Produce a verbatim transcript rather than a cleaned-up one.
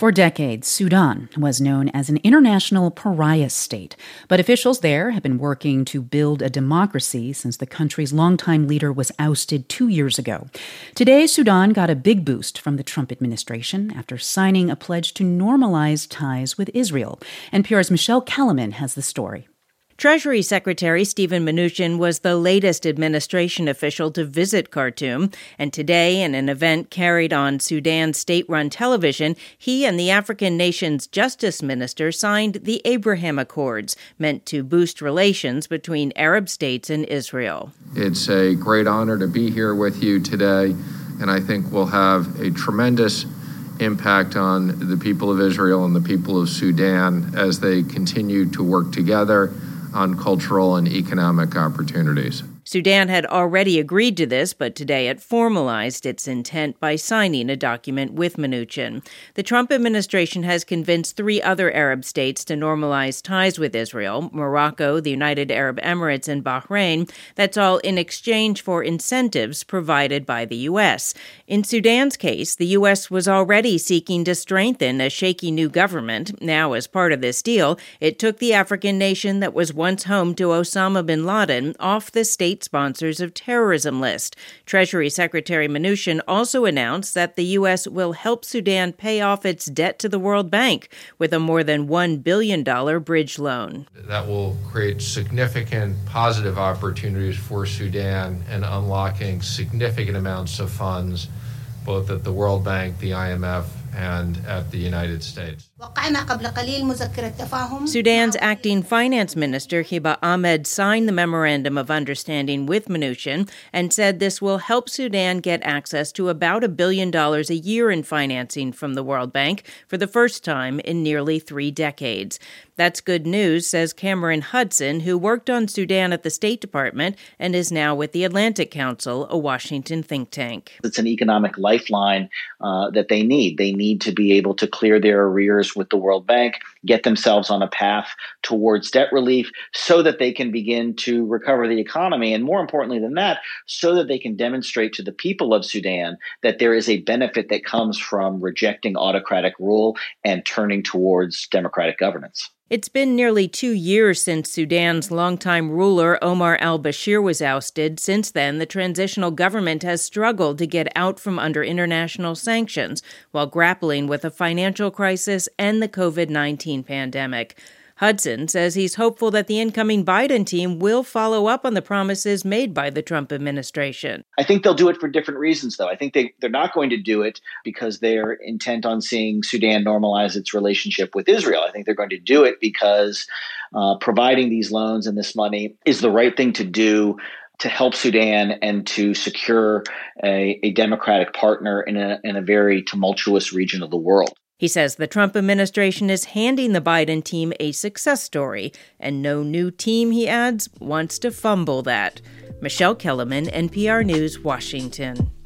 For decades, Sudan was known as an international pariah state, but officials there have been working to build a democracy since the country's longtime leader was ousted two years ago. Today, Sudan got a big boost from the Trump administration after signing a pledge to normalize ties with Israel. N P R's Michelle Kellerman has the story. Treasury Secretary Steven Mnuchin was the latest administration official to visit Khartoum, and today, in an event carried on Sudan's state-run television, he and the African nation's justice minister signed the Abraham Accords, meant to boost relations between Arab states and Israel. It's a great honor to be here with you today, and I think we'll have a tremendous impact on the people of Israel and the people of Sudan as they continue to work together on cultural and economic opportunities. Sudan had already agreed to this, but today it formalized its intent by signing a document with Mnuchin. The Trump administration has convinced three other Arab states to normalize ties with Israel, Morocco, the United Arab Emirates, and Bahrain. That's all in exchange for incentives provided by the U S. In Sudan's case, the U S was already seeking to strengthen a shaky new government. Now, as part of this deal, it took the African nation that was once home to Osama bin Laden off the state sponsors of terrorism list. Treasury Secretary Mnuchin also announced that the U S will help Sudan pay off its debt to the World Bank with a more than one billion dollars bridge loan. That will create significant positive opportunities for Sudan and unlocking significant amounts of funds, both at the World Bank, the I M F, and at the United States. Sudan's acting finance minister, Hiba Ahmed, signed the Memorandum of Understanding with Mnuchin and said this will help Sudan get access to about a billion dollars a year in financing from the World Bank for the first time in nearly three decades. That's good news, says Cameron Hudson, who worked on Sudan at the State Department and is now with the Atlantic Council, a Washington think tank. It's an economic lifeline uh, that they need. They need to be able to clear their arrears with the World Bank, get themselves on a path towards debt relief so that they can begin to recover the economy. And more importantly than that, so that they can demonstrate to the people of Sudan that there is a benefit that comes from rejecting autocratic rule and turning towards democratic governance. It's been nearly two years since Sudan's longtime ruler Omar al-Bashir was ousted. Since then, the transitional government has struggled to get out from under international sanctions while grappling with a financial crisis and the covid nineteen pandemic. Hudson says he's hopeful that the incoming Biden team will follow up on the promises made by the Trump administration. I think they'll do it for different reasons, though. I think they, they're not going to do it because they're intent on seeing Sudan normalize its relationship with Israel. I think they're going to do it because uh, providing these loans and this money is the right thing to do to help Sudan and to secure a, a democratic partner in a, in a very tumultuous region of the world. He says the Trump administration is handing the Biden team a success story, and no new team, he adds, wants to fumble that. Michelle Kellerman, N P R News, Washington.